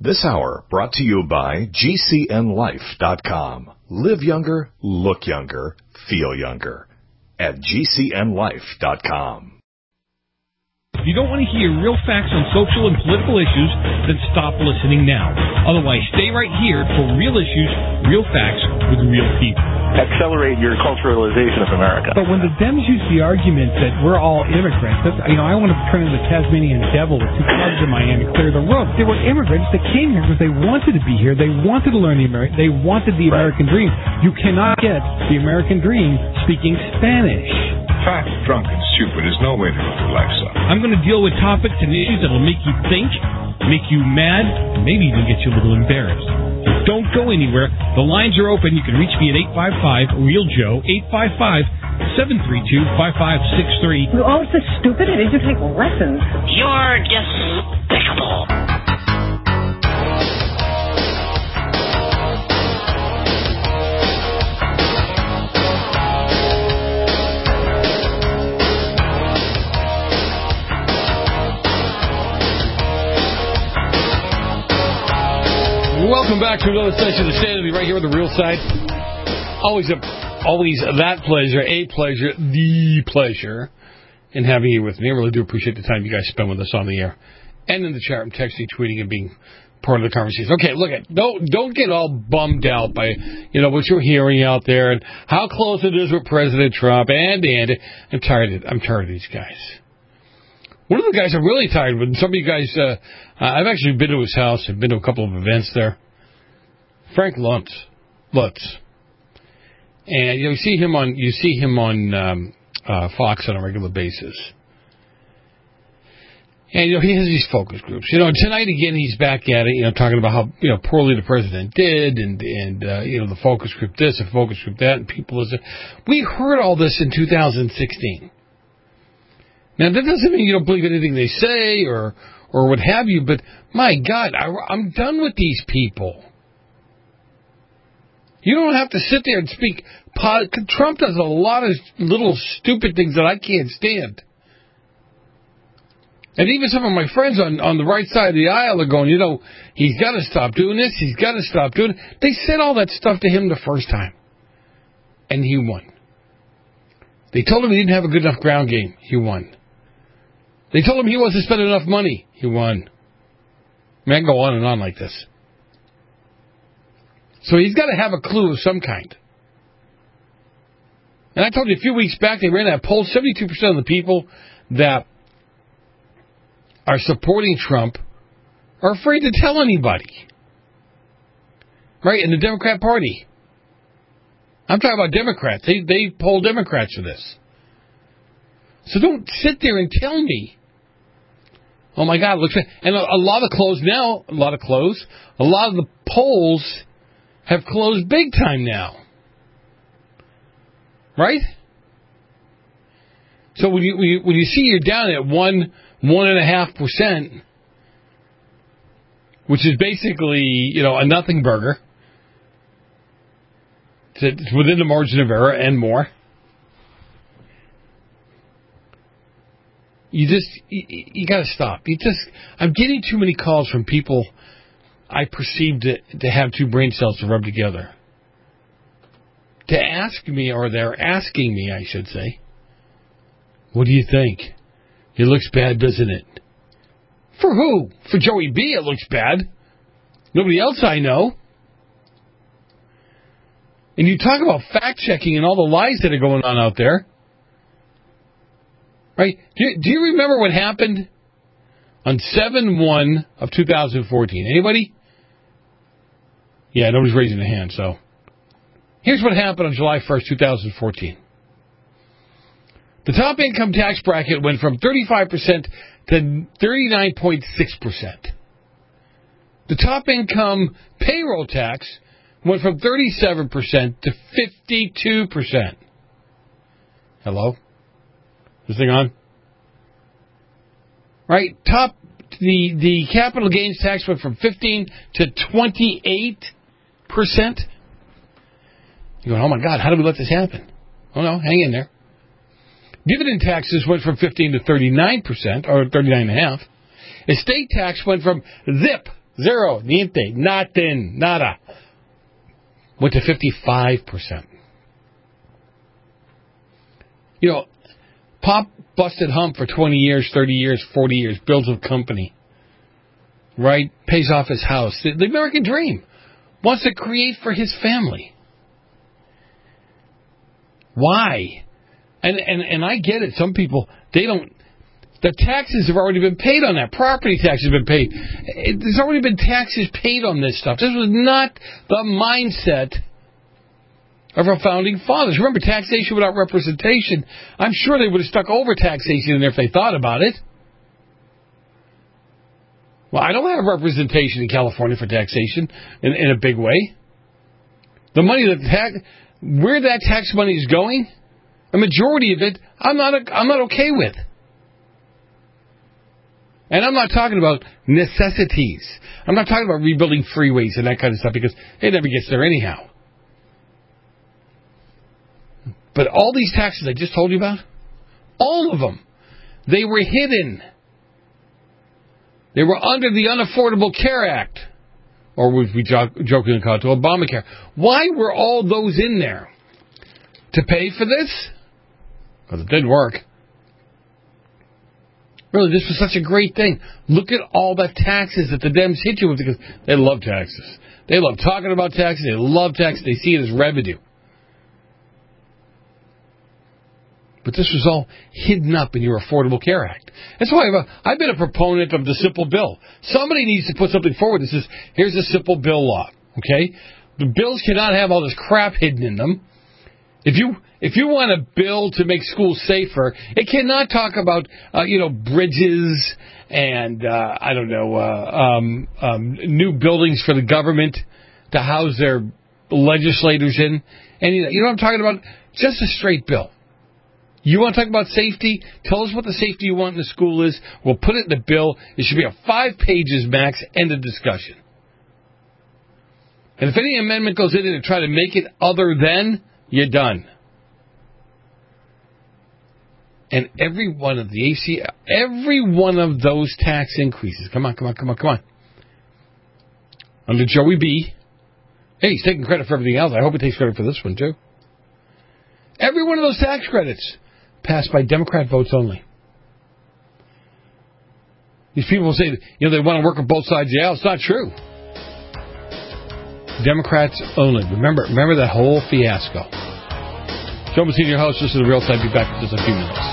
This hour brought to you by GCNLife.com. Live younger, look younger, feel younger. At GCNLife.com. If you don't want to hear real facts on social and political issues, then stop listening now. Otherwise, stay right here for real issues, real facts with real people. Accelerate your culturalization of America. But when the Dems use the argument that we're all immigrants, I want to turn into the Tasmanian devil with two clubs in my hand and clear the road. There were immigrants that came here because they wanted to be here. They wanted to learn they wanted the American dream. You cannot get the American dream speaking Spanish. Fat, drunk, and stupid is no way to live your life, son. I'm going to deal with topics and issues that will make you think, make you mad, and maybe even get you a little embarrassed. So don't go anywhere. The lines are open. You can reach me at 855-REAL-JOE, 855-732-5563. Oh, so stupid. I need to take lessons. You're despicable. Welcome back to another session of the Stand of Me right here on the Real Side. Always that pleasure, the pleasure in having you with me. I really do appreciate the time you guys spend with us on the air and in the chat room, texting, tweeting, and being part of the conversation. Okay, look, don't get all bummed out by what you're hearing out there and how close it is with President Trump and I'm tired of these guys. One of the guys I'm really tired with, and some of you guys, I've actually been to his house. I've been to a couple of events there. Frank Luntz. And you see him on Fox on a regular basis. And he has these focus groups. Tonight again he's back at it, talking about how poorly the president did and the focus group this and focus group that, and people listen. We heard all this in 2016. Now, that doesn't mean you don't believe anything they say or what have you, but my God, I'm done with these people. You don't have to sit there and speak. Trump does a lot of little stupid things that I can't stand. And even some of my friends on the right side of the aisle are going, he's got to stop doing this, he's got to stop doing it. They said all that stuff to him the first time, and he won. They told him he didn't have a good enough ground game. He won. They told him he wasn't spending enough money. He won. Man, go on and on like this. So he's got to have a clue of some kind. And I told you a few weeks back, they ran that poll, 72% of the people that are supporting Trump are afraid to tell anybody. Right? In the Democrat Party. I'm talking about Democrats. They poll Democrats for this. So don't sit there and tell me, oh my God, look, and a lot of the polls have closed big time now. Right? So when you see you're down at 1.5%, which is basically, a nothing burger, it's within the margin of error and more. You got to stop. I'm getting too many calls from people I perceive to have two brain cells to rub together. To ask me, or they're asking me, I should say, what do you think? It looks bad, doesn't it? For who? For Joey B, it looks bad. Nobody else I know. And you talk about fact-checking and all the lies that are going on out there. Right? Do you remember what happened on 7/1 of 2014? Anybody? Yeah, nobody's raising a hand, so. Here's what happened on July 1st, 2014. The top income tax bracket went from 35% to 39.6%. The top income payroll tax went from 37% to 52%. Hello? This thing on? Right? The capital gains tax went from 15 to 28%. You're going, oh my God, how did we let this happen? Oh no, hang in there. Dividend taxes went from 15 to 39%, or 39.5%. Estate tax went from zip Zero. Niente. Nothing. Nada. Went to 55%. You know, Pop busted hump for 20 years, 30 years, 40 years, builds a company, right? Pays off his house. The American dream. Wants to create for his family. Why? And I get it. Some people, they don't. The taxes have already been paid on that. Property taxes have been paid. There's already been taxes paid on this stuff. This was not the mindset of our founding fathers. Remember, taxation without representation. I'm sure they would have stuck over taxation in there if they thought about it. Well, I don't have representation in California for taxation in a big way. The money where that tax money is going, a majority of it, I'm not okay with. And I'm not talking about necessities. I'm not talking about rebuilding freeways and that kind of stuff because it never gets there anyhow. But all these taxes I just told you about, all of them, they were hidden. They were under the Unaffordable Care Act, or we jokingly call it Obamacare. Why were all those in there? To pay for this? Because it didn't work. Really, this was such a great thing. Look at all the taxes that the Dems hit you with because they love taxes. They love talking about taxes. They love taxes. They see it as revenue. But this was all hidden up in your Affordable Care Act. That's why I've been a proponent of the simple bill. Somebody needs to put something forward that says, here's a simple bill law. Okay? The bills cannot have all this crap hidden in them. If you want a bill to make schools safer, it cannot talk about bridges and new buildings for the government to house their legislators in. And you know what I'm talking about? Just a straight bill. You want to talk about safety? Tell us what the safety you want in the school is. We'll put it in the bill. It should be 5 pages max. End of discussion. And if any amendment goes in to try to make it other than, you're done. And every one of those tax increases, come on. Under Joey B. Hey, he's taking credit for everything else. I hope he takes credit for this one, too. Every one of those tax credits passed by Democrat votes only. These people say, they want to work on both sides of the aisle. It's not true. Democrats only. Remember that whole fiasco. Joe Messina, your host. This is The Real Side. Be back in just a few minutes.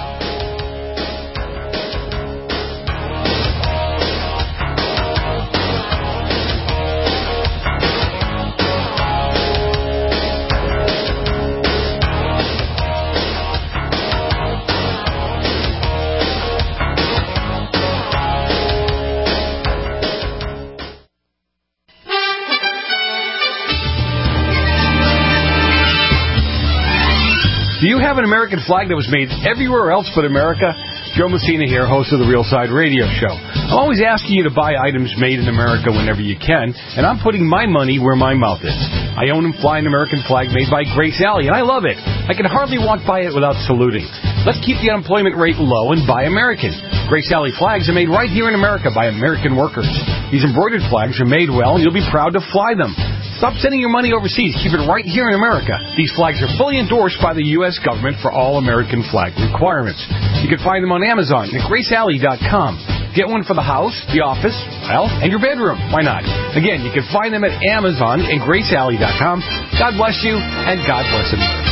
Do you have an American flag that was made everywhere else but America? Joe Messina here, host of The Real Side Radio Show. I'm always asking you to buy items made in America whenever you can, and I'm putting my money where my mouth is. I own and fly an American flag made by Grace Alley, and I love it. I can hardly walk by it without saluting. Let's keep the unemployment rate low and buy American. Grace Alley flags are made right here in America by American workers. These embroidered flags are made well, and you'll be proud to fly them. Stop sending your money overseas. Keep it right here in America. These flags are fully endorsed by the U.S. government for all American flag requirements. You can find them on Amazon at GraceAlley.com. Get one for the house, the office, and your bedroom. Why not? Again, you can find them at Amazon and GraceAlley.com. God bless you, and God bless America.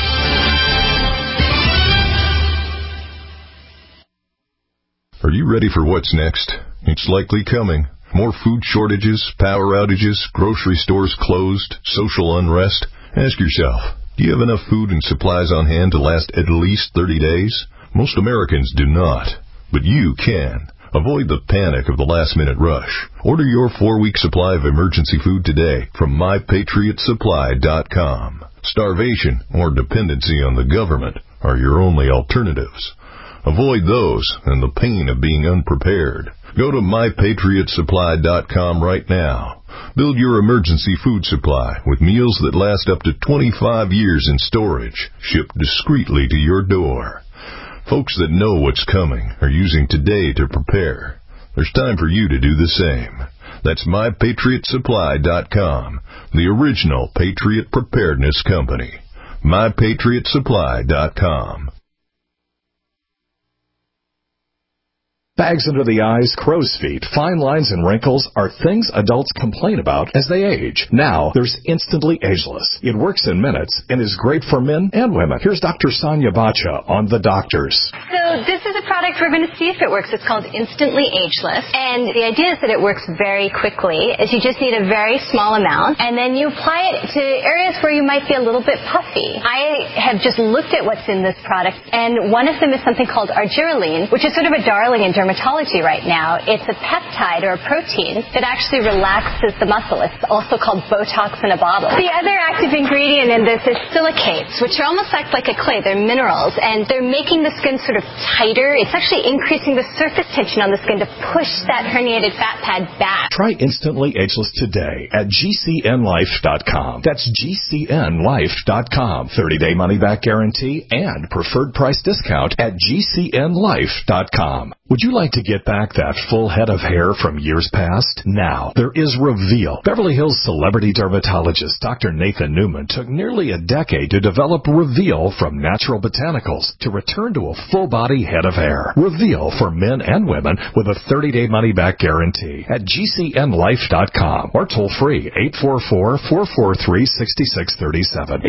Are you ready for what's next? It's likely coming. More food shortages, power outages, grocery stores closed, social unrest. Ask yourself, do you have enough food and supplies on hand to last at least 30 days? Most Americans do not, but you can. Avoid the panic of the last-minute rush. Order your 4-week supply of emergency food today from MyPatriotSupply.com. Starvation or dependency on the government are your only alternatives. Avoid those and the pain of being unprepared. Go to MyPatriotSupply.com right now. Build your emergency food supply with meals that last up to 25 years in storage, shipped discreetly to your door. Folks that know what's coming are using today to prepare. There's time for you to do the same. That's MyPatriotSupply.com, the original Patriot Preparedness Company. MyPatriotSupply.com. Bags under the eyes, crow's feet, fine lines, and wrinkles are things adults complain about as they age. Now, there's Instantly Ageless. It works in minutes and is great for men and women. Here's Dr. Sonia Bacha on The Doctors. So this is a product we're going to see if it works. It's called Instantly Ageless. And the idea is that it works very quickly, as you just need a very small amount, and then you apply it to areas where you might be a little bit puffy. I have just looked at what's in this product, and one of them is something called argireline, which is sort of a darling in dermatology right now. It's a peptide or a protein that actually relaxes the muscle. It's also called Botox in a bottle. The other active ingredient in this is silicates, which are almost like a clay. They're minerals, and they're making the skin sort of tighter. It's actually increasing the surface tension on the skin to push that herniated fat pad back. Try Instantly Ageless today at GCNLife.com. That's GCNLife.com. 30-day money-back guarantee and preferred price discount at GCNLife.com. Would you like to get back that full head of hair from years past? Now, there is Reveal. Beverly Hills celebrity dermatologist Dr. Nathan Newman took nearly a decade to develop Reveal from natural botanicals to return to a full-body head of hair. Reveal for men and women with a 30-day money-back guarantee at GCNLife.com or toll-free 844-443-6637.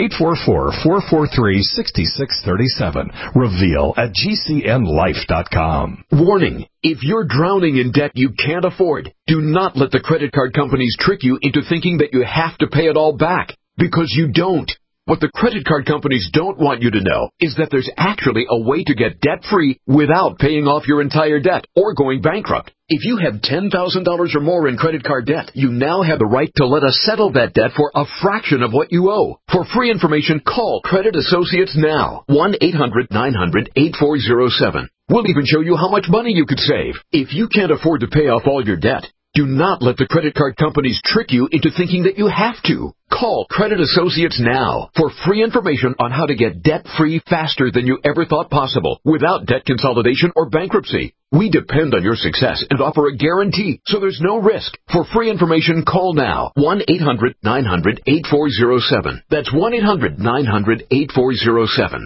844-443-6637. Reveal at GCNLife.com. Warning. If you're drowning in debt you can't afford, do not let the credit card companies trick you into thinking that you have to pay it all back, because you don't. What the credit card companies don't want you to know is that there's actually a way to get debt-free without paying off your entire debt or going bankrupt. If you have $10,000 or more in credit card debt, you now have the right to let us settle that debt for a fraction of what you owe. For free information, call Credit Associates now. 1-800-900-8407. We'll even show you how much money you could save. If you can't afford to pay off all your debt, do not let the credit card companies trick you into thinking that you have to. Call Credit Associates now for free information on how to get debt-free faster than you ever thought possible without debt consolidation or bankruptcy. We depend on your success and offer a guarantee, so there's no risk. For free information, call now. 1-800-900-8407. That's 1-800-900-8407.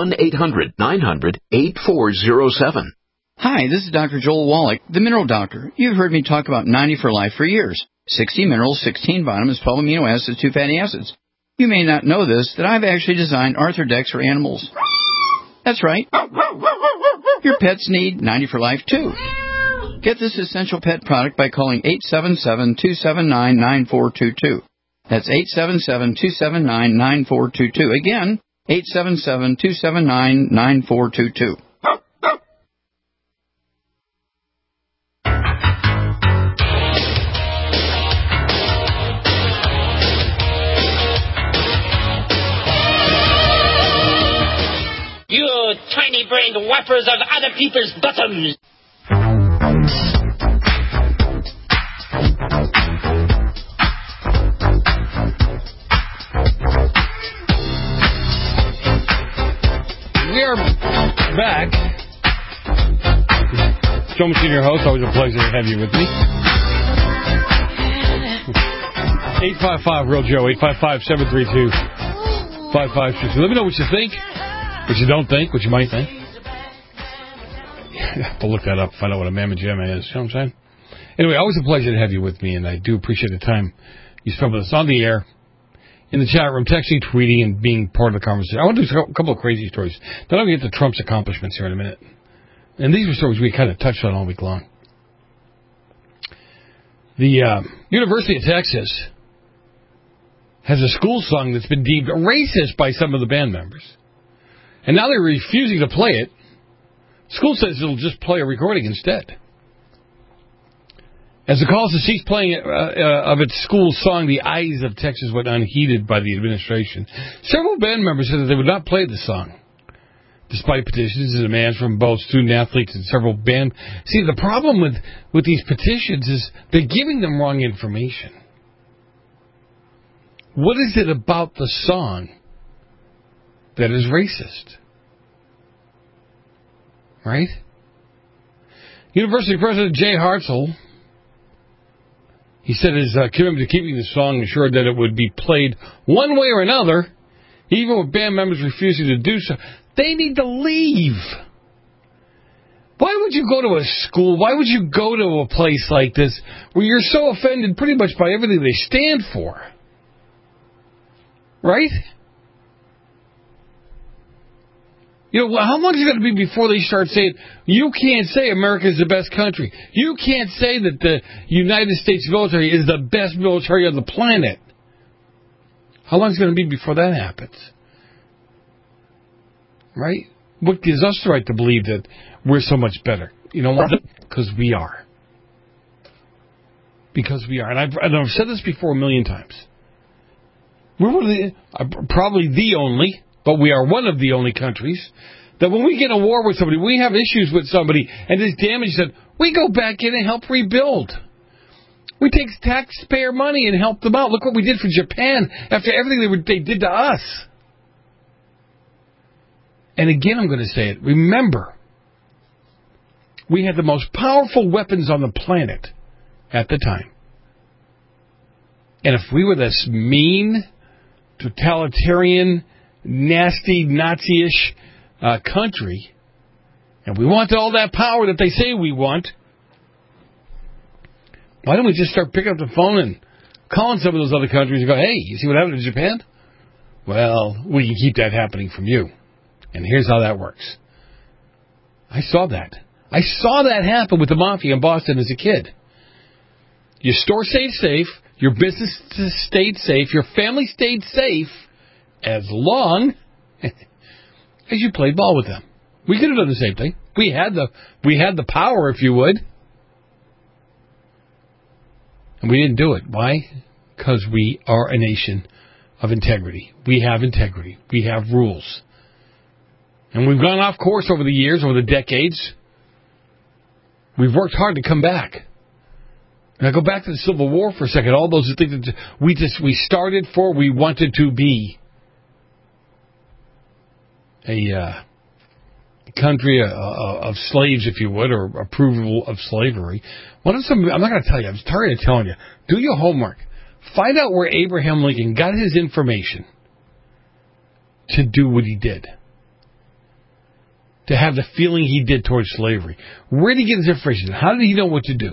1-800-900-8407. Hi, this is Dr. Joel Wallach, the Mineral Doctor. You've heard me talk about 90 for Life for years. 60 minerals, 16 vitamins, 12 amino acids, 2 fatty acids. You may not know this, that I've actually designed Arthrodex for animals. That's right. Your pets need 90 for Life, too. Get this essential pet product by calling 877-279-9422. That's 877-279-9422. Again, 877-279-9422. You tiny-brained whappers of other people's bottoms! We are back. Joe Machine, your host. Always a pleasure to have you with me. 855-REAL-JOE, 855-732-5562. Let me know what you think, what you don't think, what you might think. Yeah, we'll look that up, find out what a mamma jamma is. You know what I'm saying? Anyway, always a pleasure to have you with me, and I do appreciate the time you spend with us on the air, in the chat room, texting, tweeting, and being part of the conversation. I want to do a couple of crazy stories. Then I'll get to Trump's accomplishments here in a minute. And these were stories we kind of touched on all week long. The University of Texas has a school song that's been deemed racist by some of the band members. And now they're refusing to play it. School says it'll just play a recording instead. As the calls to cease playing of its school song, The Eyes of Texas, went unheeded by the administration, several band members said that they would not play the song, despite petitions and demands from both student athletes and several band. See, the problem with these petitions is they're giving them wrong information. What is it about the song that is racist? Right? University President Jay Hartzell, He said his commitment to keeping the song ensured that it would be played one way or another, even with band members refusing to do so. They need to leave. Why would you go to a school? Why would you go to a place like this where you're so offended pretty much by everything they stand for? Right? You know, how long is it going to be before they start saying, you can't say America is the best country. You can't say that the United States military is the best military on the planet. How long is it going to be before that happens? Right? What gives us the right to believe that we're so much better? You know what? Because we are. Because we are. And I've said this before a million times. We're one of the, probably the only, but we are one of the only countries that when we get in a war with somebody, we have issues with somebody, and there's damage that we go back in and help rebuild. We take taxpayer money and help them out. Look what we did for Japan after everything they did to us. And again, I'm going to say it. Remember, we had the most powerful weapons on the planet at the time. And if we were this mean, totalitarian, nasty, Nazi-ish country, and we wanted all that power that they say we want, why don't we just start picking up the phone and calling some of those other countries and go, hey, you see what happened to Japan? Well, we can keep that happening from you. And here's how that works. I saw that. I saw that happen with the mafia in Boston as a kid. Your store stayed safe, your business stayed safe, your family stayed safe as long as you played ball with them. We could have done the same thing. We had the power, if you would. And we didn't do it. Why? Because we are a nation of integrity. We have integrity. We have rules. And we've gone off course over the years, over the decades. We've worked hard to come back. And I go back to the Civil War for a second. All those things that we started for, we wanted to be a country of slaves, if you would, or approval of slavery. I'm not going to tell you. I'm tired of telling you. Do your homework. Find out where Abraham Lincoln got his information to do what he did. To have the feeling he did towards slavery. Where did he get his information? How did he know what to do?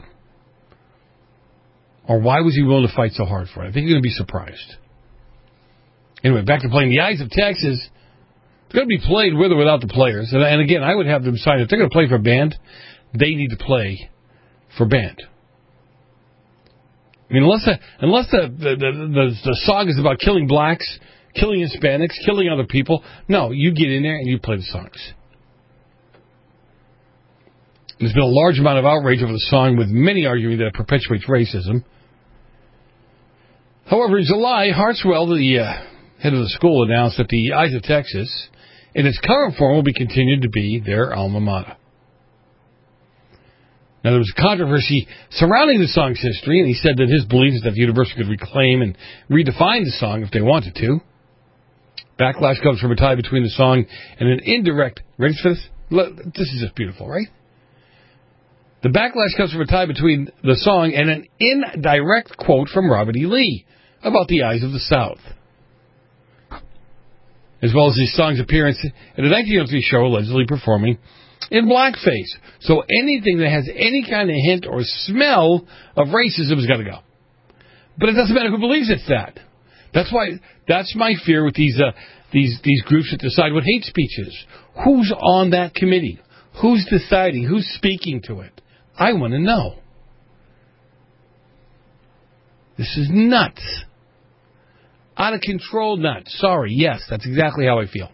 Or why was he willing to fight so hard for it? I think you're going to be surprised. Anyway, back to playing the Eyes of Texas. It's going to be played with or without the players. And again, I would have them sign. If they're going to play for a band, they need to play for band. I mean, unless the song is about killing blacks, killing Hispanics, killing other people, no, you get in there and you play the songs. There's been a large amount of outrage over the song, with many arguing that it perpetuates racism. However, in July, Hartswell, the head of the school, announced that the Eyes of Texas, in its current form, will be continued to be their alma mater. Now, there was controversy surrounding the song's history, and he said that his belief is that the university could reclaim and redefine the song if they wanted to. Backlash comes from a tie between the song and an indirect... Ready for this? This is just beautiful, right? The backlash comes from a tie between the song and an indirect quote from Robert E. Lee about the eyes of the South, as well as the song's appearance at a 1903 show allegedly performing in blackface. So anything that has any kind of hint or smell of racism has got to go. But it doesn't matter who believes it's that. That's my fear with these groups that decide what hate speech is. Who's on that committee? Who's deciding? Who's speaking to it? I want to know. This is nuts. Out of control nuts. Sorry, yes, that's exactly how I feel.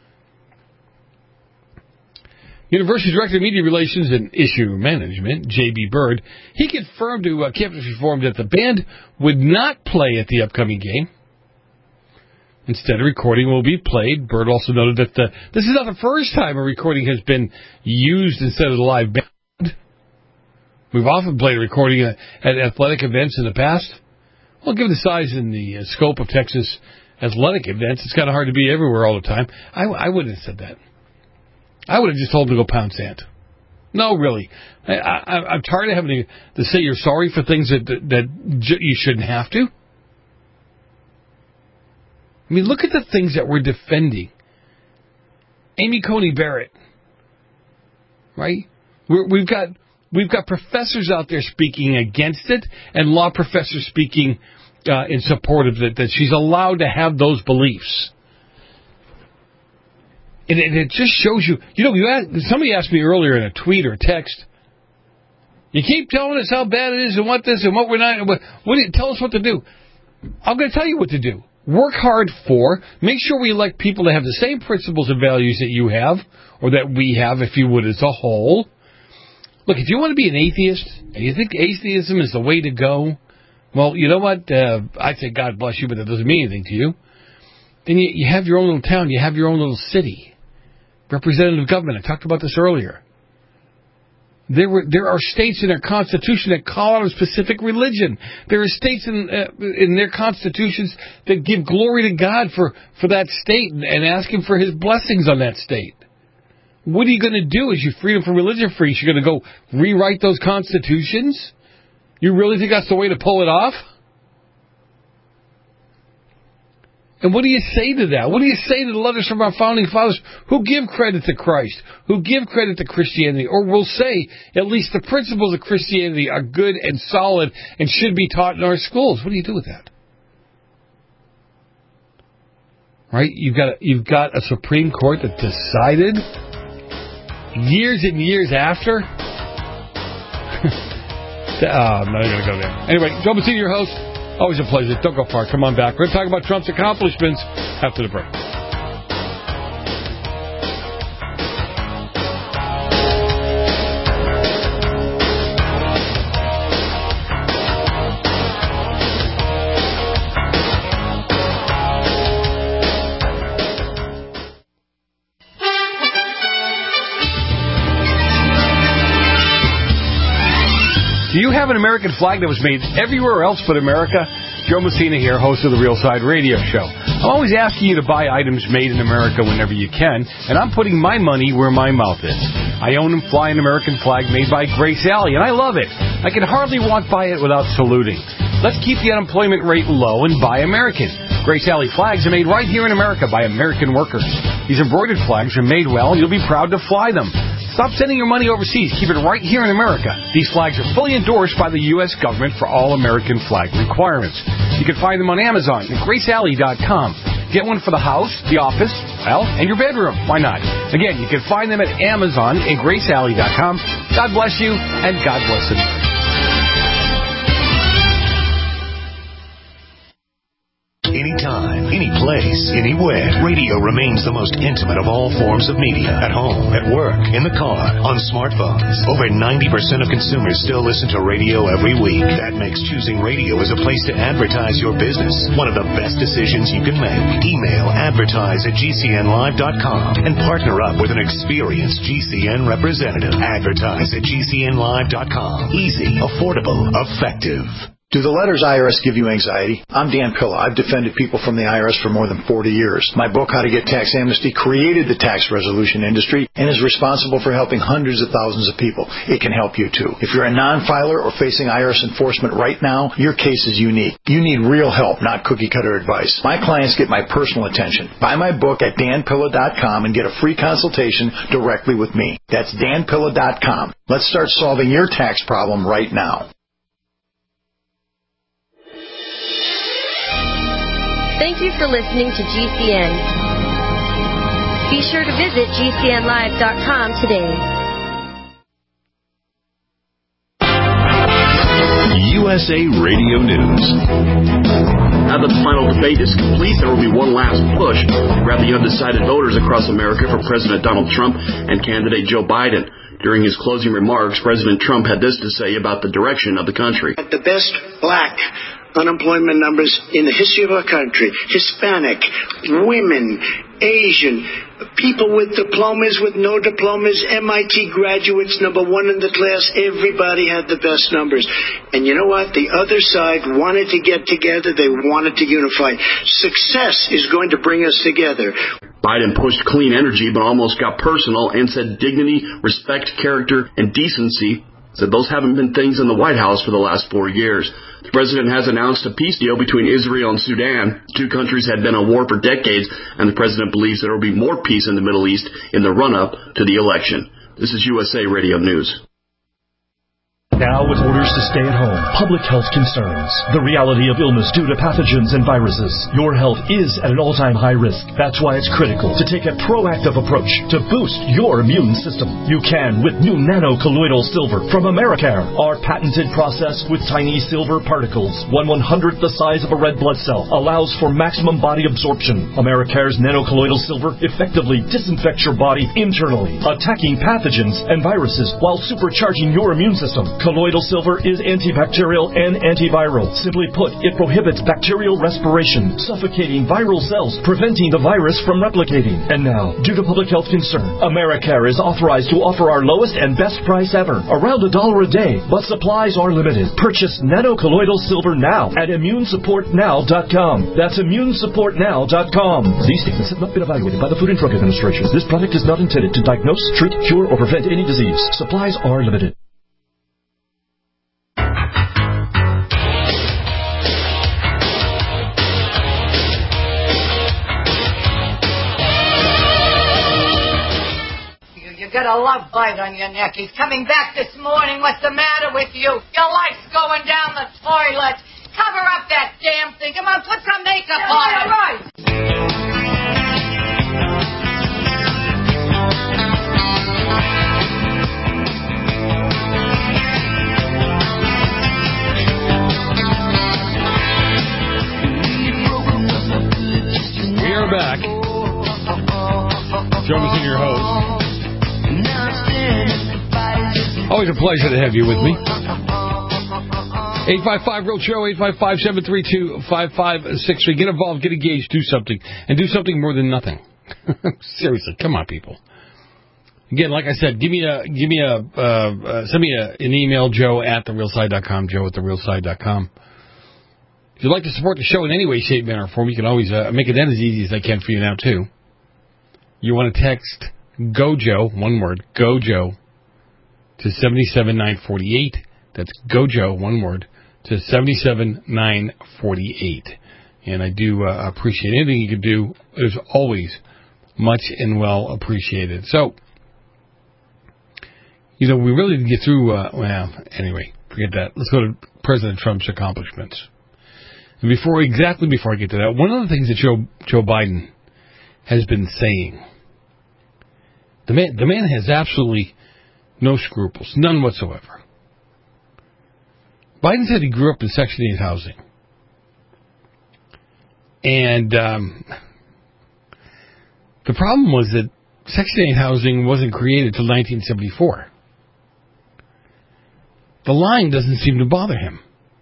University Director of Media Relations and Issue Management, J.B. Bird, he confirmed to Campus Reform that the band would not play at the upcoming game. Instead, a recording will be played. Bird also noted that this is not the first time a recording has been used instead of the live band. We've often played a recording at athletic events in the past. Well, given the size and the scope of Texas athletic events, it's kind of hard to be everywhere all the time. I wouldn't have said that. I would have just told them to go pound sand. No, really. I'm tired of having to say you're sorry for things that you shouldn't have to. I mean, look at the things that we're defending. Amy Coney Barrett, right? We've got professors out there speaking against it, and law professors speaking in support of it, that she's allowed to have those beliefs. And it just shows you, somebody asked me earlier in a tweet or a text, you keep telling us how bad it is and what this and what we're not, tell us what to do. I'm going to tell you what to do. Work hard make sure we elect people that have the same principles and values that you have, or that we have, if you would, as a whole. Look, if you want to be an atheist, and you think atheism is the way to go, well, you know what? I say God bless you, but that doesn't mean anything to you. Then you have your own little town, you have your own little city. Representative government, I talked about this earlier. There are states in their constitution that call out a specific religion. There are states in their constitutions that give glory to God for that state and ask Him for His blessings on that state. What are you going to do? Is you freedom from religion freaks? You're going to go rewrite those constitutions? You really think that's the way to pull it off? And what do you say to that? What do you say to the letters from our founding fathers who give credit to Christ, who give credit to Christianity, or will say at least the principles of Christianity are good and solid and should be taught in our schools? What do you do with that? Right? You've got a Supreme Court that decided years and years after. I'm not going to go there. Anyway, Joe Messina, your host. Always a pleasure. Don't go far. Come on back. We're going to talk about Trump's accomplishments after the break. Do you have an American flag that was made everywhere else but America? Joe Messina here, host of the Real Side Radio Show. I'm always asking you to buy items made in America whenever you can, and I'm putting my money where my mouth is. I own and fly an American flag made by Grace Alley, and I love it. I can hardly walk by it without saluting. Let's keep the unemployment rate low and buy American. Grace Alley flags are made right here in America by American workers. These embroidered flags are made well, and you'll be proud to fly them. Stop sending your money overseas. Keep it right here in America. These flags are fully endorsed by the U.S. government for all American flag requirements. You can find them on Amazon and GraceAlley.com. Get one for the house, the office, and your bedroom. Why not? Again, you can find them at Amazon and GraceAlley.com. God bless you, and God bless America. Anytime, any place, anywhere, radio remains the most intimate of all forms of media. At home, at work, in the car, on smartphones. Over 90% of consumers still listen to radio every week. That makes choosing radio as a place to advertise your business one of the best decisions you can make. Email advertise@gcnlive.com and partner up with an experienced GCN representative. Advertise at gcnlive.com. Easy, affordable, effective. Do the letters IRS give you anxiety? I'm Dan Pilla. I've defended people from the IRS for more than 40 years. My book, How to Get Tax Amnesty, created the tax resolution industry and is responsible for helping hundreds of thousands of people. It can help you, too. If you're a non-filer or facing IRS enforcement right now, your case is unique. You need real help, not cookie-cutter advice. My clients get my personal attention. Buy my book at danpilla.com and get a free consultation directly with me. That's danpilla.com. Let's start solving your tax problem right now. Thank you for listening to GCN. Be sure to visit GCNlive.com today. USA Radio News. Now that the final debate is complete, there will be one last push to grab the undecided voters across America for President Donald Trump and candidate Joe Biden. During his closing remarks, President Trump had this to say about the direction of the country. The best black unemployment numbers in the history of our country. Hispanic, women, Asian, people with diplomas, with no diplomas, MIT graduates, number one in the class. Everybody had the best numbers. And you know what? The other side wanted to get together. They wanted to unify. Success is going to bring us together. Biden pushed clean energy, but almost got personal and said dignity, respect, character, and decency, said those haven't been things in the White House for the last 4 years. The president has announced a peace deal between Israel and Sudan. Two countries had been at war for decades, and the president believes there will be more peace in the Middle East in the run-up to the election. This is USA Radio News. Now with orders to stay at home, public health concerns, the reality of illness due to pathogens and viruses. Your health is at an all-time high risk. That's why it's critical to take a proactive approach to boost your immune system. You can with new nano-colloidal silver from Americare. Our patented process with tiny silver particles, 1/100th the size of a red blood cell, allows for maximum body absorption. Americare's nano-colloidal silver effectively disinfects your body internally, attacking pathogens and viruses while supercharging your immune system. Colloidal silver is antibacterial and antiviral. Simply put, it prohibits bacterial respiration, suffocating viral cells, preventing the virus from replicating. And now, due to public health concern, Americare is authorized to offer our lowest and best price ever, around $1 a day, but supplies are limited. Purchase nano-colloidal silver now at immunesupportnow.com. That's immunesupportnow.com. These statements have not been evaluated by the Food and Drug Administration. This product is not intended to diagnose, treat, cure, or prevent any disease. Supplies are limited. Got a love bite on your neck. He's coming back this morning. What's the matter with you? Your life's going down the toilet. Cover up that damn thing. Come on, put some makeup on it. Right. We are back. Joe was your host. Always a pleasure to have you with me. 855-REAL-SHOW, 855-732-5563. Get involved, get engaged, do something. And do something more than nothing. Seriously, come on, people. Again, like I said, send me an email, joe@therealside.com, joe@therealside.com. If you'd like to support the show in any way, shape, manner, or form, you can always make it that as easy as I can for you now, too. You want to text GOJO, one word, GOJO, to 77948. That's GOJO, one word, to 77948. And I do appreciate anything you can do. Is always much and well appreciated. So, we really didn't get through, anyway, forget that. Let's go to President Trump's accomplishments. And before I get to that, one of the things that Joe Biden has been saying, the man has absolutely no scruples, none whatsoever. Biden said he grew up in Section 8 housing. And the problem was that Section 8 housing wasn't created until 1974. The line doesn't seem to bother him.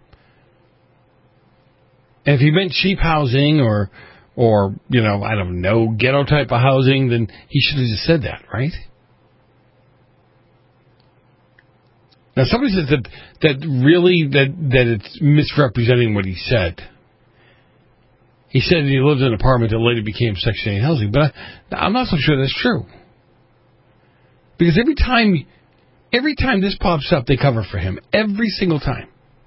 And if he meant cheap housing or I don't know, ghetto type of housing, then he should have just said that, right? Now, somebody says that it's misrepresenting what he said. He said he lived in an apartment that later became Section 8 housing, but I'm not so sure that's true. Because every time this pops up, they cover for him. Every single time.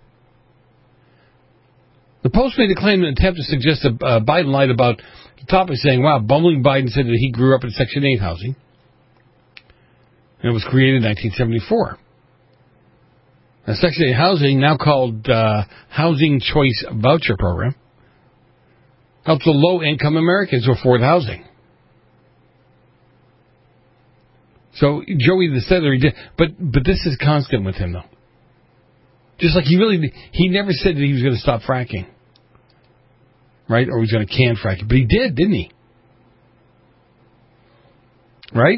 The Post made a claim in an attempt to suggest that Biden lied about the topic, saying, wow, bumbling Biden said that he grew up in Section 8 housing. And it was created in 1974. Now, Section 8 housing, now called Housing Choice Voucher Program, helps the low-income Americans afford housing. So Joe either said or he did, but this is constant with him, though. Just like he never said that he was going to stop fracking, right? Or he was going to can fracking, but he did, didn't he? Right?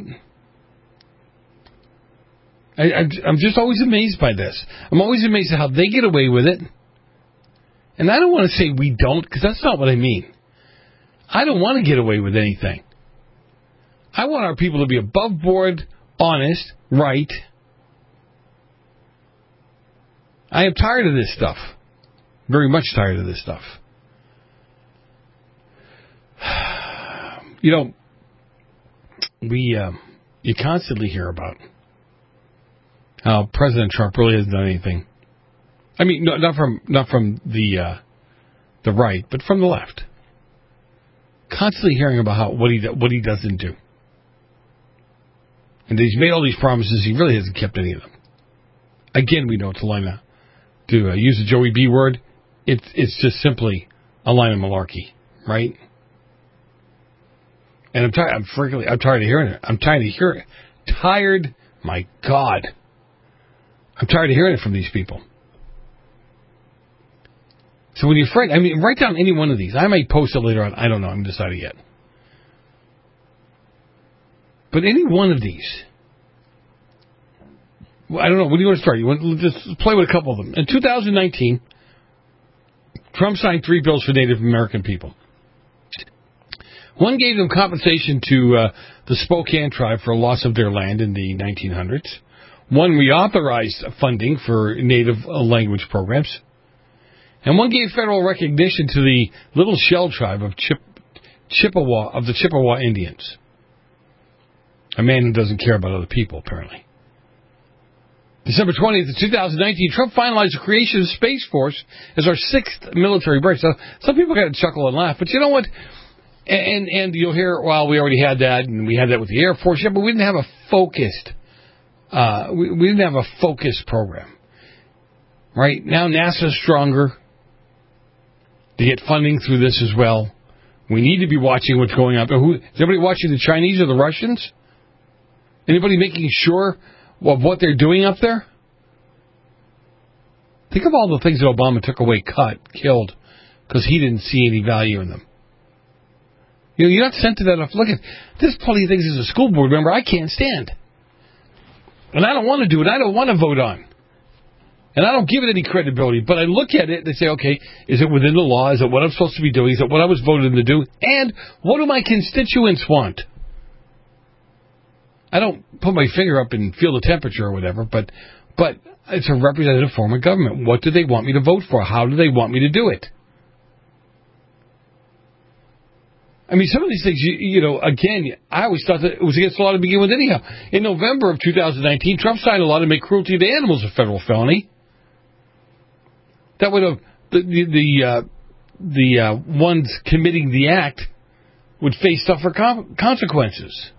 I'm just always amazed by this. I'm always amazed at how they get away with it. And I don't want to say we don't, because that's not what I mean. I don't want to get away with anything. I want our people to be above board, honest, right. I am tired of this stuff. Very much tired of this stuff. you constantly hear about how President Trump really hasn't done anything. I mean, not from the right, but from the left. Constantly hearing about what he doesn't do, and he's made all these promises. He really hasn't kept any of them. Again, we know it's a line of, to use the Joey B word, it's just simply a line of malarkey, right? And I'm tired of hearing it. I'm tired of hearing it. Tired, my God. I'm tired of hearing it from these people. So when you're afraid, I mean, write down any one of these. I might post it later on. I don't know. I haven't decided yet. But any one of these, I don't know. What do you want to start? You want to just play with a couple of them. In 2019, Trump signed 3 bills for Native American people. One gave them compensation to the Spokane tribe for a loss of their land in the 1900s. One reauthorized funding for Native language programs. And one gave federal recognition to the Little Shell tribe of the Chippewa Indians. A man who doesn't care about other people, apparently. December 20th, 2019, Trump finalized the creation of the Space Force as our 6th military branch. So some people got to chuckle and laugh, but you know what? And you'll hear, well, we already had that, and we had that with the Air Force, yeah, but we didn't have a focused, we didn't have a focused program. Right? Now NASA's stronger. They get funding through this as well. We need to be watching what's going on. Is anybody watching the Chinese or the Russians? Anybody making sure of what they're doing up there? Think of all the things that Obama took away, cut, killed, because he didn't see any value in them. You know, you're not sensitive enough. Look at this plenty of things as a school board member I can't stand. And I don't want to do it. I don't want to vote on. And I don't give it any credibility. But I look at it and I say, okay, is it within the law? Is it what I'm supposed to be doing? Is it what I was voted to do? And what do my constituents want? I don't put my finger up and feel the temperature or whatever, but it's a representative form of government. What do they want me to vote for? How do they want me to do it? I mean, some of these things, you know, again, I always thought that it was against the law to begin with anyhow. In November of 2019, Trump signed a law to make cruelty to animals a federal felony. That would have, the ones committing the act would face tougher consequences.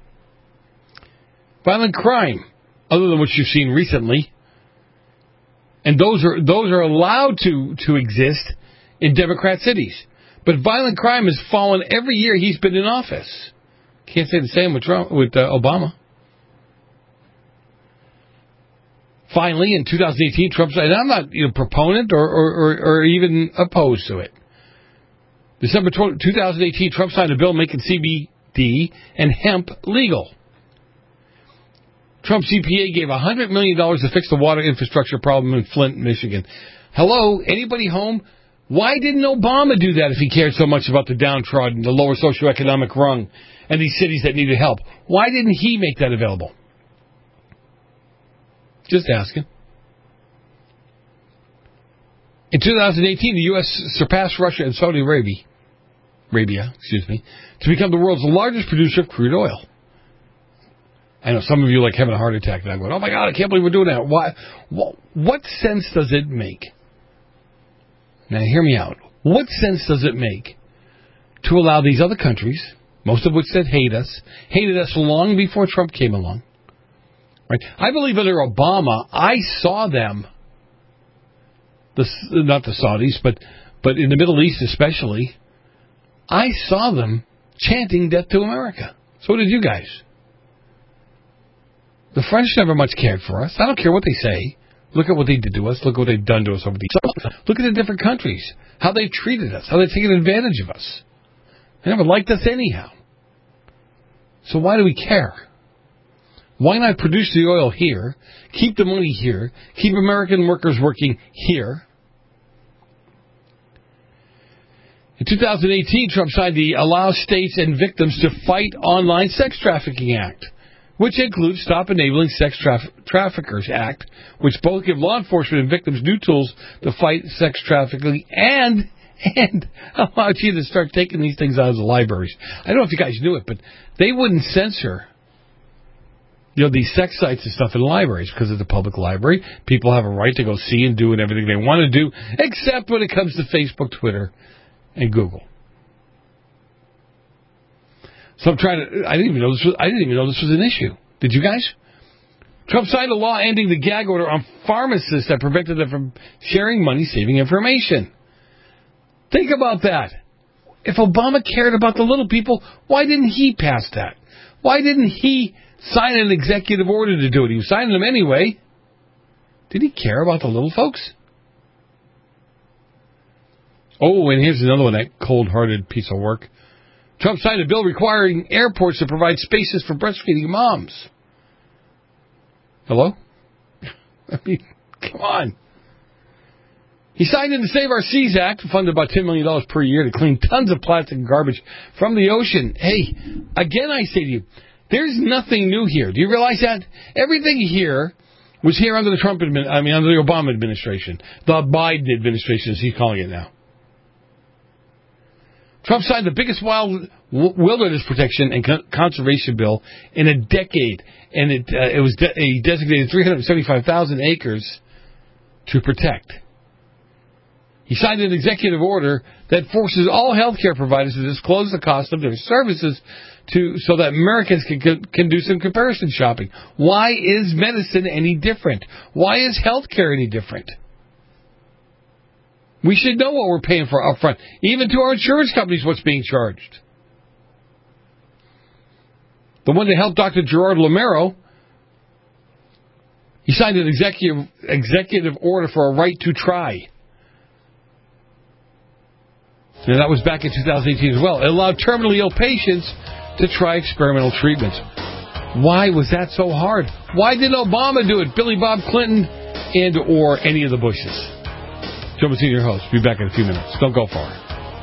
Violent crime, other than what you've seen recently, and those are allowed to exist in Democrat cities. But violent crime has fallen every year he's been in office. Can't say the same with Obama. Finally, in 2018, Trump said, and I'm not a proponent or even opposed to it. December 2018, Trump signed a bill making CBD and hemp legal. Trump's EPA gave $100 million to fix the water infrastructure problem in Flint, Michigan. Hello, anybody home? Why didn't Obama do that if he cared so much about the downtrodden, the lower socioeconomic rung, and these cities that needed help? Why didn't he make that available? Just asking. In 2018, the U.S. surpassed Russia and Saudi Arabia, to become the world's largest producer of crude oil. I know some of you like having a heart attack and I'm going, oh my God, I can't believe we're doing that. Why? What sense does it make? Now hear me out. What sense does it make to allow these other countries, most of which said hated us long before Trump came along? Right? I believe under Obama, I saw them, not the Saudis, but in the Middle East especially, I saw them chanting death to America. So did you guys. The French never much cared for us. I don't care what they say. Look at what they did to us. Look what they've done to us over the years. Look at the different countries. How they've treated us. How they've taken advantage of us. They never liked us anyhow. So why do we care? Why not produce the oil here, keep the money here, keep American workers working here? In 2018, Trump signed the Allow States and Victims to Fight Online Sex Trafficking Act, which includes Stop Enabling Sex Traffickers Act, which both give law enforcement and victims new tools to fight sex trafficking and and allowed you to start taking these things out of the libraries. I don't know if you guys knew it, but they wouldn't censor, these sex sites and stuff in libraries because it's a public library. People have a right to go see and do and everything they want to do, except when it comes to Facebook, Twitter, and Google. So I didn't even know this was an issue. Did you guys? Trump signed a law ending the gag order on pharmacists that prevented them from sharing money-saving information. Think about that. If Obama cared about the little people, why didn't he pass that? Why didn't he sign an executive order to do it? He was signing them anyway. Did he care about the little folks? Oh, and here's another one, that cold-hearted piece of work. Trump signed a bill requiring airports to provide spaces for breastfeeding moms. Hello? I mean, come on. He signed in the Save Our Seas Act, funded about $10 million per year to clean tons of plastic and garbage from the ocean. Hey, again I say to you, there's nothing new here. Do you realize that? Everything here was here under the under the Obama administration. The Biden administration, as he's calling it now. Trump signed the biggest wild wilderness protection and conservation bill in a decade, and he designated 375,000 acres to protect. He signed an executive order that forces all healthcare providers to disclose the cost of their services so that Americans can do some comparison shopping. Why is medicine any different? Why is healthcare any different? We should know what we're paying for up front. Even to our insurance companies, what's being charged. The one that helped Dr. Gerard Romero, he signed an executive order for a right to try. And that was back in 2018 as well. It allowed terminally ill patients to try experimental treatments. Why was that so hard? Why didn't Obama do it? Billy Bob Clinton and or any of the Bushes? Joe Mazzini, your host. Be back in a few minutes. Don't go far.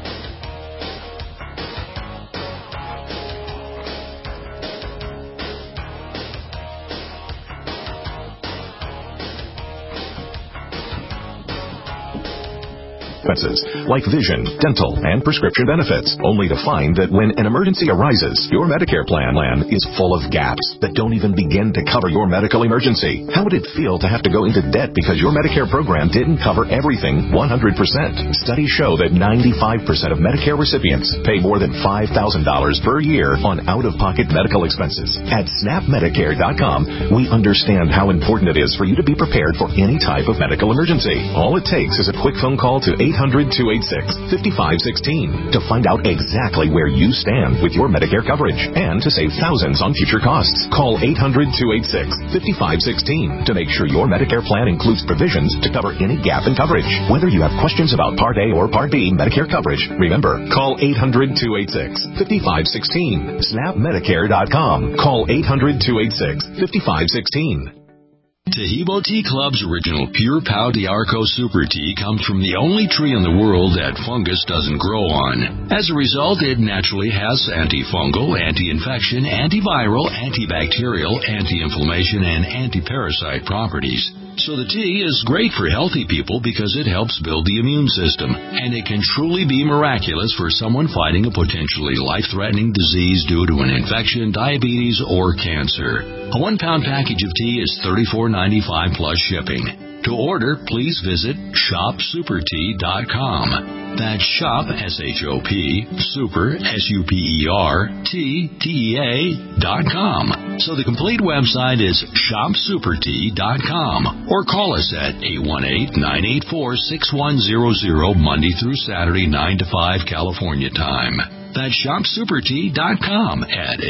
Like vision, dental, and prescription benefits, only to find that when an emergency arises, your Medicare plan is full of gaps that don't even begin to cover your medical emergency. How would it feel to have to go into debt because your Medicare program didn't cover everything 100%? Studies show that 95% of Medicare recipients pay more than $5,000 per year on out-of-pocket medical expenses. At SnapMedicare.com, we understand how important it is for you to be prepared for any type of medical emergency. All it takes is a quick phone call to 800-286-5516 to find out exactly where you stand with your Medicare coverage and to save thousands on future costs. Call 800-286-5516 to make sure your Medicare plan includes provisions to cover any gap in coverage. Whether you have questions about Part A or Part B Medicare coverage, remember, call 800-286-5516. SnapMedicare.com. Call 800-286-5516. Tahibo Tea Club's original Pure Pau d'Arco Super Tea comes from the only tree in the world that fungus doesn't grow on. As a result, it naturally has antifungal, anti-infection, antiviral, antibacterial, anti-inflammation, and anti-parasite properties. So the tea is great for healthy people because it helps build the immune system, and it can truly be miraculous for someone fighting a potentially life-threatening disease due to an infection, diabetes, or cancer. A 1-pound package of tea is $34.95 plus shipping. To order, please visit shopsupertea.com. That's shop, S-H-O-P, super, S-U-P-E-R-T-T-E-A.com. So the complete website is shopsupertea.com. Or call us at 818-984-6100 Monday through Saturday, 9 to 5 California time. That's shopsupertea.com at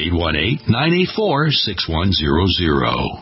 818-984-6100.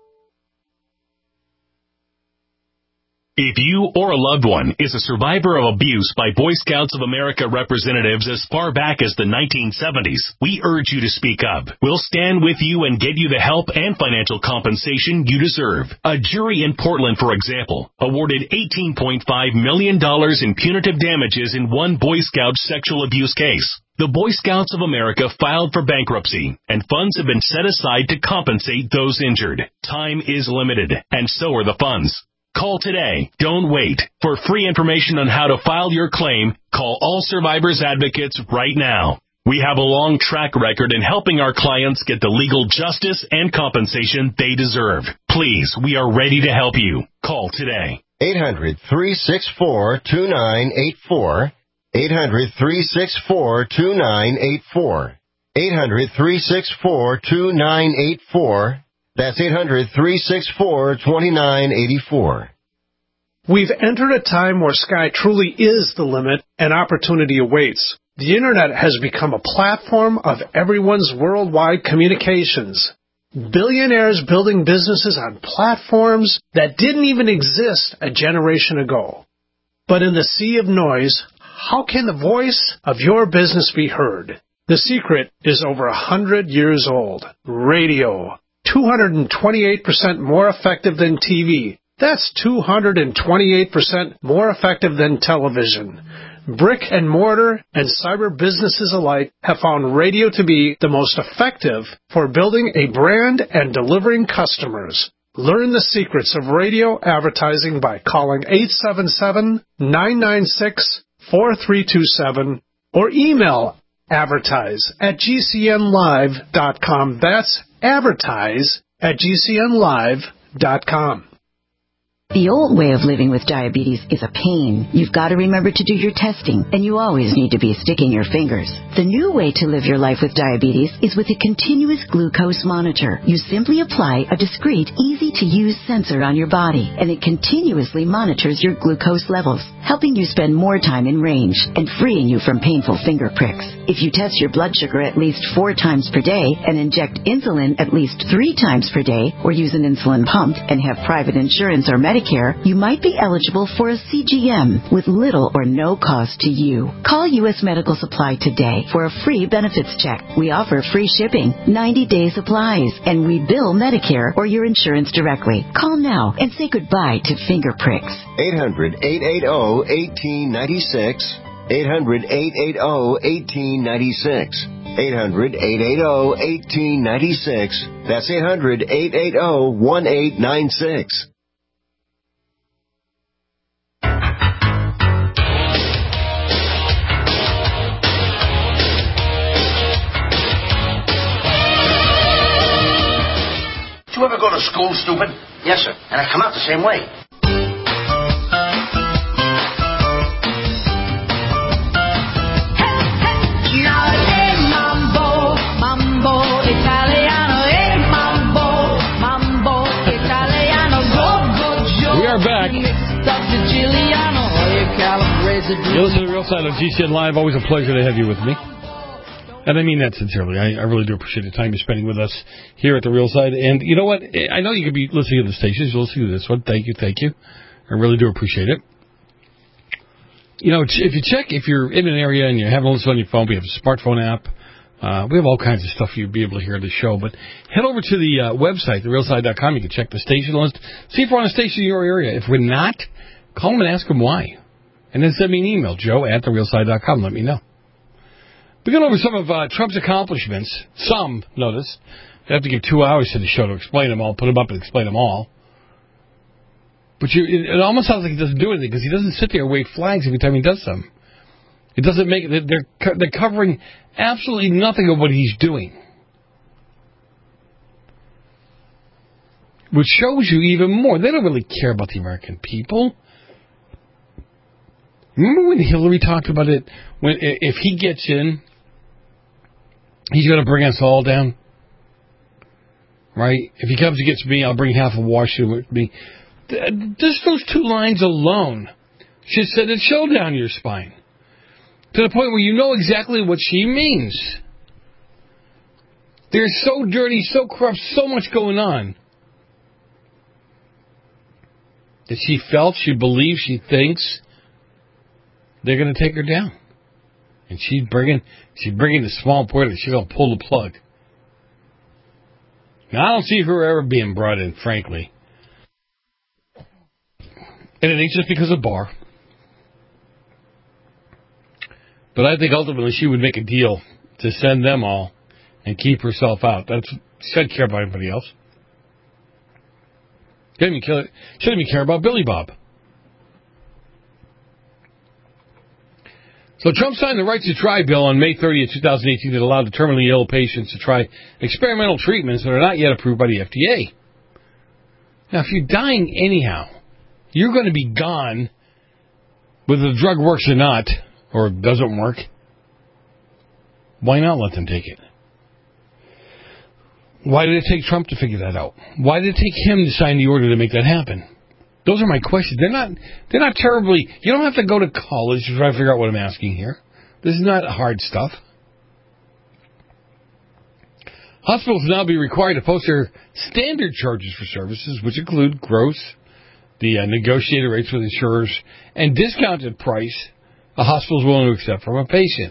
If you or a loved one is a survivor of abuse by Boy Scouts of America representatives as far back as the 1970s, we urge you to speak up. We'll stand with you and get you the help and financial compensation you deserve. A jury in Portland, for example, awarded $18.5 million in punitive damages in one Boy Scout sexual abuse case. The Boy Scouts of America filed for bankruptcy, and funds have been set aside to compensate those injured. Time is limited, and so are the funds. Call today. Don't wait. For free information on how to file your claim, call All Survivors Advocates right now. We have a long track record in helping our clients get the legal justice and compensation they deserve. Please, we are ready to help you. Call today. 800-364-2984. 800-364-2984. 800-364-2984. That's 800-364-2984. We've entered a time where sky truly is the limit and opportunity awaits. The Internet has become a platform of everyone's worldwide communications. Billionaires building businesses on platforms that didn't even exist a generation ago. But in the sea of noise, how can the voice of your business be heard? The secret is over 100 years old. Radio. 228% more effective than TV. That's 228% more effective than television. Brick and mortar and cyber businesses alike have found radio to be the most effective for building a brand and delivering customers. Learn the secrets of radio advertising by calling 877-996-4327 or email advertise@gcnlive.com. That's advertise@gcnlive.com. The old way of living with diabetes is a pain. You've got to remember to do your testing, and you always need to be sticking your fingers. The new way to live your life with diabetes is with a continuous glucose monitor. You simply apply a discreet, easy-to-use sensor on your body, and it continuously monitors your glucose levels, helping you spend more time in range and freeing you from painful finger pricks. If you test your blood sugar at least 4 times per day and inject insulin at least 3 times per day, or use an insulin pump and have private insurance or Medicare, you might be eligible for a CGM with little or no cost to you. Call U.S. Medical Supply today for a free benefits check. We offer free shipping, 90-day supplies, and we bill Medicare or your insurance directly. Call now and say goodbye to finger pricks. 800-880-1896. 800-880-1896. 800-880-1896. That's 800-880-1896. Did you ever go to school, stupid? Yes, sir. And I come out the same way. We are back. You listen to the Real Side on GCN Live. Always a pleasure to have you with me. And I mean that sincerely. I really do appreciate the time you're spending with us here at the Real Side. And you know what? I know you could be listening to the stations. You're listening to this one. Thank you. I really do appreciate it. You know, if you're in an area and you're having a listen on your phone, we have a smartphone app. We have all kinds of stuff you'll be able to hear the show. But head over to the website, therealside.com. You can check the station list. See if we're on a station in your area. If we're not, call them and ask them why. And then send me an email, joe@therealside.com. Let me know. We're going over some of Trump's accomplishments. Some, notice. I have to give 2 hours to the show to explain them all, put them up and explain them all. But it almost sounds like he doesn't do anything because he doesn't sit there and wave flags every time he does something. It doesn't make it. They're covering absolutely nothing of what he's doing. Which shows you even more. They don't really care about the American people. Remember when Hillary talked about it? If he gets in, he's going to bring us all down, right? If he comes against me, I'll bring half of Washington with me. Just those 2 lines alone should send a chill down your spine. To the point where you know exactly what she means. They're so dirty, so corrupt, so much going on. That she believes, she thinks they're going to take her down. And she's bringing the small point that she's going to pull the plug. Now, I don't see her ever being brought in, frankly. And it ain't just because of Barr. But I think ultimately she would make a deal to send them all and keep herself out. She doesn't care about anybody else. Shouldn't even care about Billy Bob. So Trump signed the Right to Try bill on May 30th, 2018 that allowed terminally ill patients to try experimental treatments that are not yet approved by the FDA. Now, if you're dying anyhow, you're going to be gone whether the drug works or not, or doesn't work. Why not let them take it? Why did it take Trump to figure that out? Why did it take him to sign the order to make that happen? Those are my questions. They're not terribly... You don't have to go to college to try to figure out what I'm asking here. This is not hard stuff. Hospitals will now be required to post their standard charges for services, which include gross, the negotiated rates with insurers, and discounted price a hospital is willing to accept from a patient.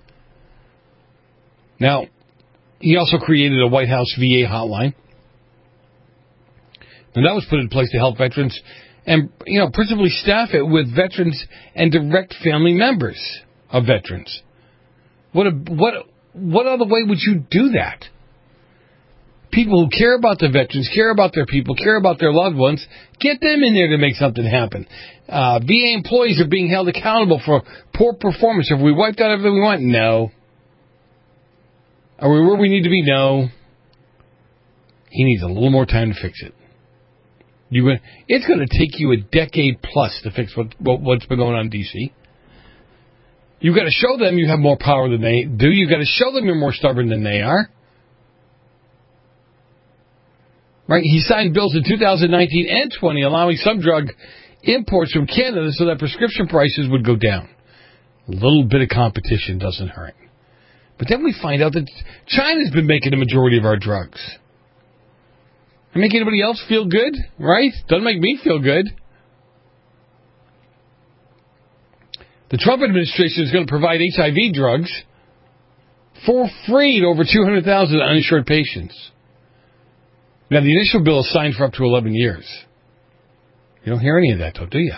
Now, he also created a White House VA hotline. And that was put in place to help veterans and, principally staff it with veterans and direct family members of veterans. What other way would you do that? People who care about the veterans, care about their people, care about their loved ones, get them in there to make something happen. VA employees are being held accountable for poor performance. Have we wiped out everything we want? No. Are we where we need to be? No. He needs a little more time to fix it. It's going to take you a decade plus to fix what's been going on in D.C. You've got to show them you have more power than they do. You've got to show them you're more stubborn than they are. Right? He signed bills in 2019 and 20 allowing some drug imports from Canada so that prescription prices would go down. A little bit of competition doesn't hurt. But then we find out that China's been making the majority of our drugs. Doesn't make anybody else feel good, right? Doesn't make me feel good. The Trump administration is going to provide HIV drugs for free to over 200,000 uninsured patients. Now, the initial bill is signed for up to 11 years. You don't hear any of that, though, do you?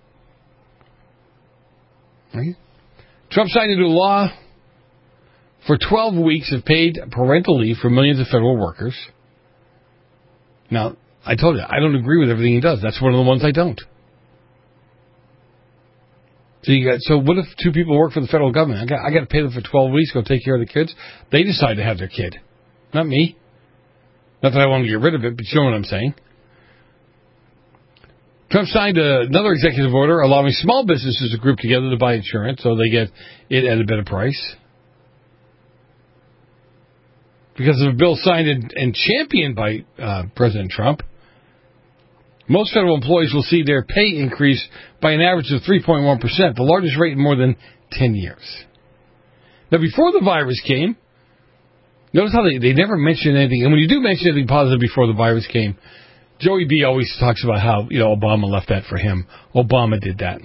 Right? Trump signed into law for 12 weeks of paid parental leave for millions of federal workers. Now, I told you, I don't agree with everything he does. That's one of the ones I don't. So what if two people work for the federal government? I got to pay them for 12 weeks to go take care of the kids. They decide to have their kid, not me. Not that I want to get rid of it, but you know what I'm saying. Trump signed another executive order allowing small businesses to group together to buy insurance so they get it at a better price. Because of a bill signed and championed by President Trump, most federal employees will see their pay increase by an average of 3.1%, the largest rate in more than 10 years. Now, before the virus came, notice how they never mention anything. And when you do mention anything positive before the virus came, Joey B. always talks about how, Obama left that for him. Obama did that.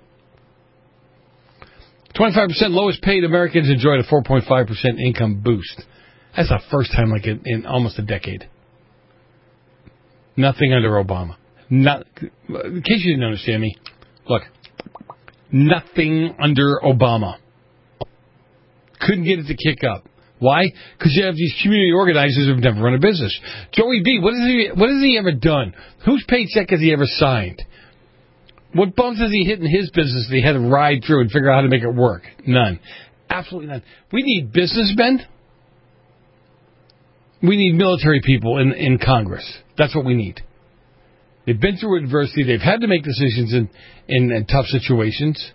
25% lowest paid Americans enjoyed a 4.5% income boost. That's the first time in almost a decade. Nothing under Obama. In case you didn't understand me, look, nothing under Obama. Couldn't get it to kick up. Why? Because you have these community organizers who've never run a business. Joey B., what has he ever done? Whose paycheck has he ever signed? What bumps has he hit in his business that he had to ride through and figure out how to make it work? None. Absolutely none. We need businessmen. We need military people in Congress. That's what we need. They've been through adversity. They've had to make decisions in tough situations.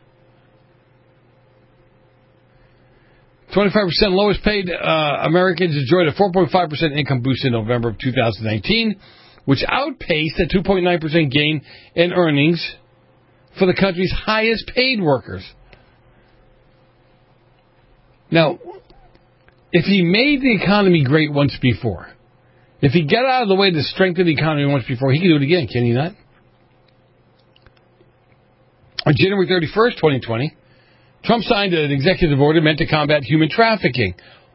25% lowest paid Americans enjoyed a 4.5% income boost in November of 2019, which outpaced a 2.9% gain in earnings for the country's highest paid workers. Now, if he made the economy great once before, if he got out of the way to strengthen the economy once before, he can do it again, can he not? On January 31st, 2020, Trump signed an executive order meant to combat human trafficking.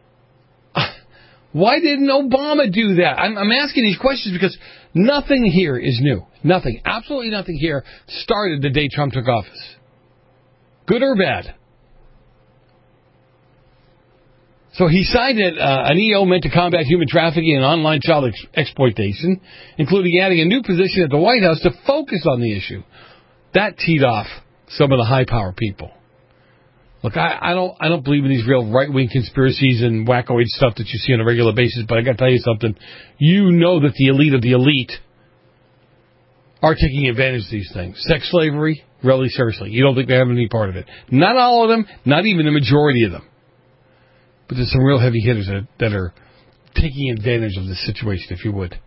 Why didn't Obama do that? I'm asking these questions because nothing here is new. Nothing, absolutely nothing here started the day Trump took office. Good or bad. So he signed an EO meant to combat human trafficking and online child exploitation, including adding a new position at the White House to focus on the issue. That teed off some of the high-power people. Look, I don't believe in these real right-wing conspiracies and wackoid stuff that you see on a regular basis, but I got to tell you something. You know that the elite of the elite are taking advantage of these things. Sex slavery, really seriously. You don't think they have any part of it. Not all of them, not even the majority of them. But there's some real heavy hitters that are taking advantage of this situation, if you would.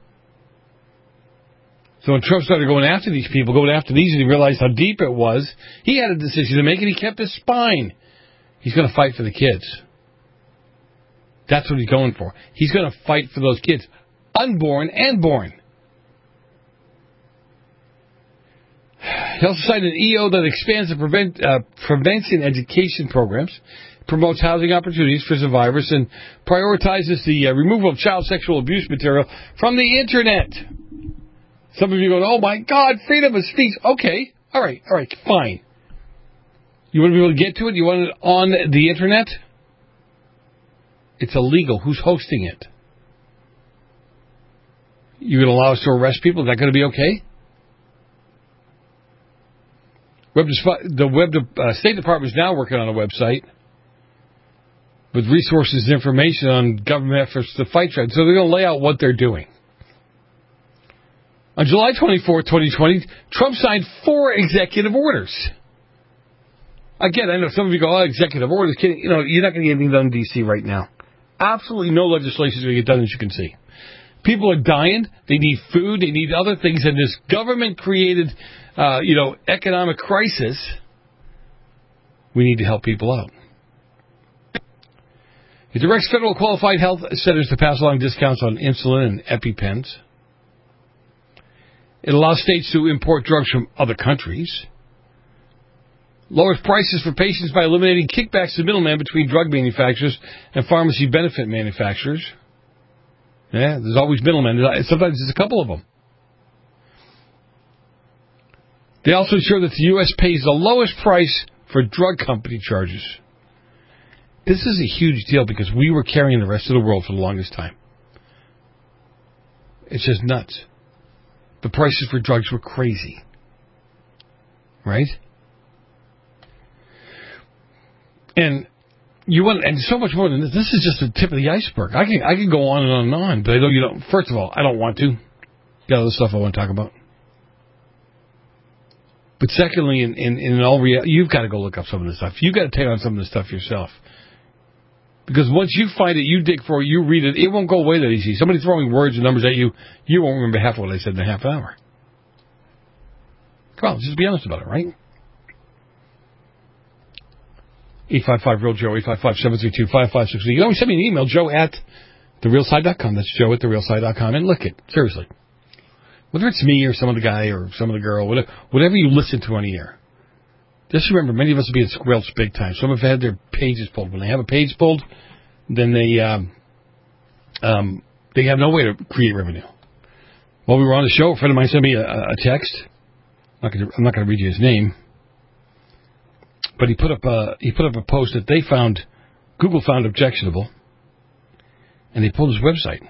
So when Trump started going after these people, and he realized how deep it was, he had a decision to make, and he kept his spine. He's going to fight for the kids. That's what he's going for. He's going to fight for those kids, unborn and born. He also signed an EO that expands the prevention education programs, promotes housing opportunities for survivors, and prioritizes the removal of child sexual abuse material from the Internet. Some of you go, oh my God, freedom of speech. Okay, all right, fine. You want to be able to get to it? You want it on the Internet? It's illegal. Who's hosting it? You going to allow us to arrest people? Is that going to be okay? The State Department is now working on a website with resources and information on government efforts to fight drugs. So they're going to lay out what they're doing. On July 24, 2020, Trump signed 4 executive orders. Again, I know some of you go, oh, executive orders. You're not going to get anything done in D.C. right now. Absolutely no legislation is going to get done, as you can see. People are dying. They need food. They need other things. And this government-created, economic crisis, we need to help people out. It directs federal qualified health centers to pass along discounts on insulin and EpiPens. It allows states to import drugs from other countries. Lowers prices for patients by eliminating kickbacks to middlemen between drug manufacturers and pharmacy benefit manufacturers. Yeah, there's always middlemen. Sometimes there's a couple of them. They also ensure that the U.S. pays the lowest price for drug company charges. This is a huge deal because we were carrying the rest of the world for the longest time. It's just nuts. The prices for drugs were crazy. Right? And so much more than this. This is just the tip of the iceberg. I can go on and on and on, but I know you don't. First of all, I don't want to. Got other stuff I want to talk about. But secondly, in all reality, you've got to go look up some of this stuff. You've got to take on some of this stuff yourself. Because once you find it, you dig for it, you read it, it won't go away that easy. Somebody throwing words and numbers at you, you won't remember half of what I said in a half hour. Come on, just be honest about it, right? 855-REAL-JOE, 855-732-5563. You can always send me an email, joe@therealside.com. That's joe@therealside.com. And look it, seriously. Whether it's me or some other guy or some other girl, whatever you listen to on the air, just remember, many of us will be in squelch big time. Some have had their pages pulled. When they have a page pulled, then they have no way to create revenue. While we were on the show, a friend of mine sent me a text. I'm not going to read you his name, but he put up a post that Google found objectionable, and they pulled his website.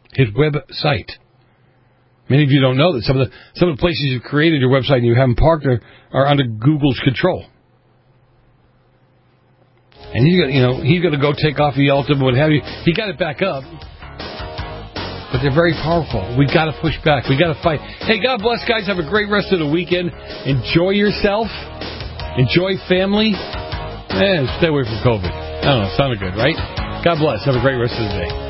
Many of you don't know that some of the places you've created your website and you have them parked are under Google's control. And he's got to go take off the ultimate, what have you. He got it back up, but they're very powerful. We got to push back. We got to fight. Hey, God bless, guys. Have a great rest of the weekend. Enjoy yourself. Enjoy family. And stay away from COVID. I don't know. Sounded good, right? God bless. Have a great rest of the day.